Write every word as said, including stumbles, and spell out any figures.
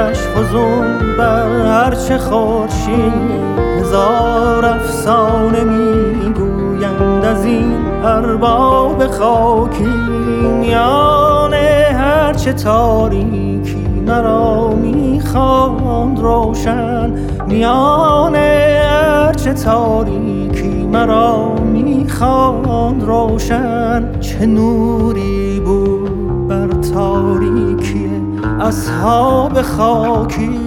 آتش فزون بر هرچه خورشید، هزار افسانه میگویند از این ارباب خاکی. میان هرچه تاریکی مرا میخواند روشن، میان هرچه تاریکی مرا میخواند روشن. چه نوری بود بر تاریکی اصحاب خاکی،